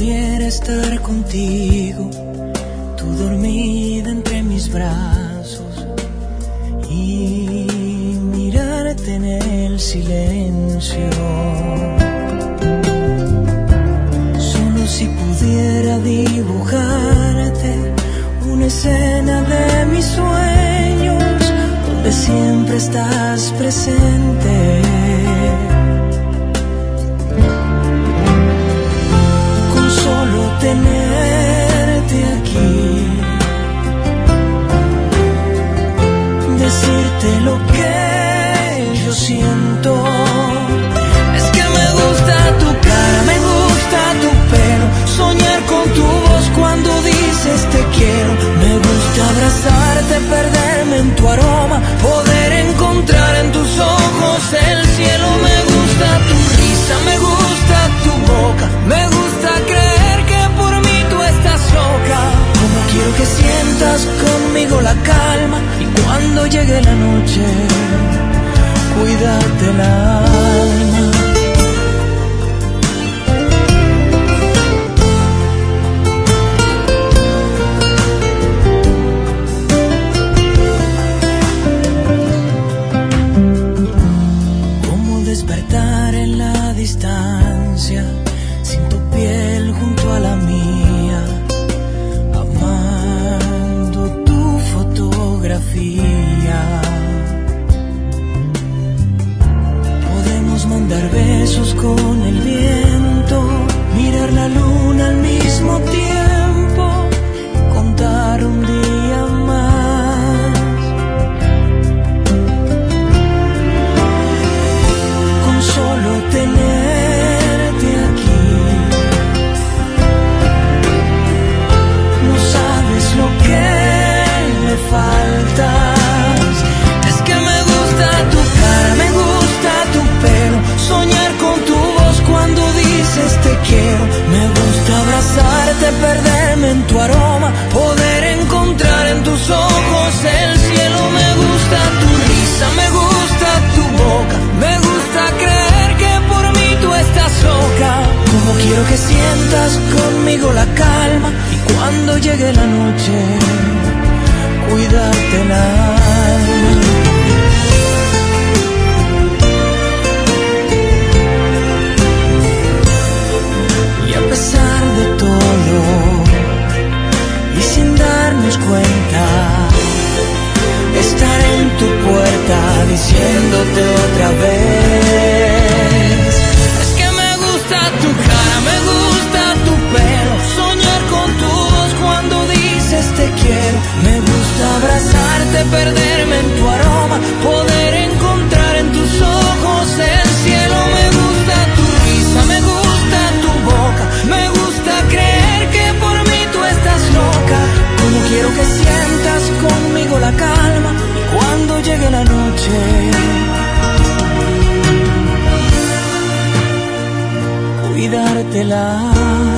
pudiera estar contigo, tú dormida entre mis brazos y mirarte en el silencio. Solo si pudiera dibujarte una escena de mis sueños donde siempre estás presente. Con solo tenerte aquí, decirte lo que yo siento. Es que me gusta tu cara, me gusta tu pelo, soñar con tu voz cuando dices te quiero. Me gusta abrazarte, perderme en tu aroma, poder encontrar en tus ojos el cielo. Me gusta tu risa, me gusta tu boca, me gusta creer que por mí tú estás loca. Como quiero que sientas conmigo la calma y cuando llegue la noche, cuídate el alma. Despertar en la distancia, sin tu piel junto a la mía, amando tu fotografía. Podemos mandar besos con el viento, mirar la luna al mismo tiempo, contar un día más. Solo tenerte aquí, no sabes lo que me faltas. Es que me gusta tu cara, me gusta tu pelo, soñar con tu voz cuando dices te quiero. Me gusta abrazarte, perderme en tu aroma, poder encontrar en tus ojos el cielo. Me gusta tu risa, me gusta tu boca, me gusta creer que por mí tú estás loca. Como quiero que sientas conmigo la calma y cuando llegue la noche, cuidarte el alma. Y a pesar de todo y sin darnos cuenta, estar en tu puerta diciéndote otra vez. Es que me gusta tu cara, me gusta tu pelo, soñar con tu voz cuando dices te quiero. Me gusta abrazarte, perderme en tu aroma, poder encontrar en tus ojos el cielo. Me gusta tu risa, me gusta tu boca, me gusta creer que por mí tú estás loca. Como quiero que sientas conmigo la calma y cuando llegue la noche, cuidarte el alma.